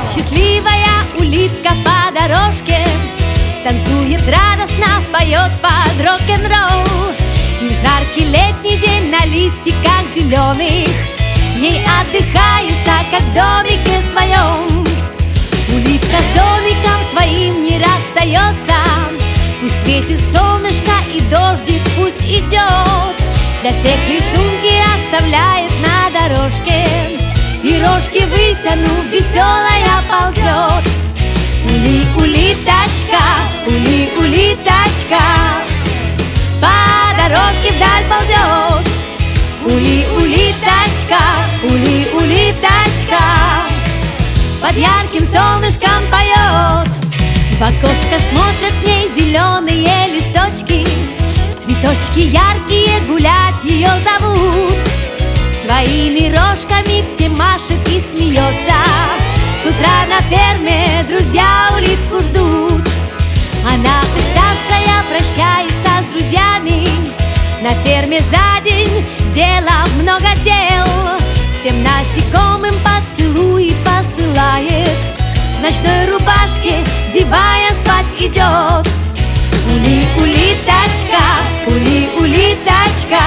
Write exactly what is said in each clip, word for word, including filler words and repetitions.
Идет счастливая улитка по дорожке, танцует радостно, поет под рок-н-ролл. И в жаркий летний день на листиках зеленых ей отдыхается, как в домике своем. Улитка с домиком своим не расстается, пусть светит солнышко и дождик пусть идет. Для всех рисунки оставляет на дорожке, и рожки вытянув, веселая ползет. Ули-улиточка, ули-улиточка, по дорожке вдаль ползет. Ули-улиточка, ули-улиточка, под ярким солнышком поет. В окошко смотрят в ней зеленые листочки, цветочки яркие гулять ее зовут. Своими рожками все машет и смеется. С утра на ферме друзья улитку ждут. Она, уставшая, прощается с друзьями. На ферме за день сделав много дел, всем насекомым поцелуи посылает. В ночной рубашке, зевая, спать идет. Ули-улиточка, ули-улиточка,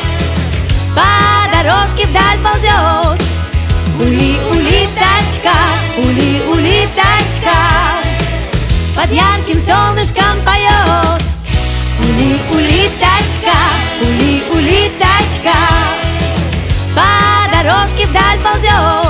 по дорожке вдаль ползет. Ули-улиточка, ули-улиточка, под ярким солнышком поет. Ули-улиточка, ули-улиточка, по дорожке вдаль ползет.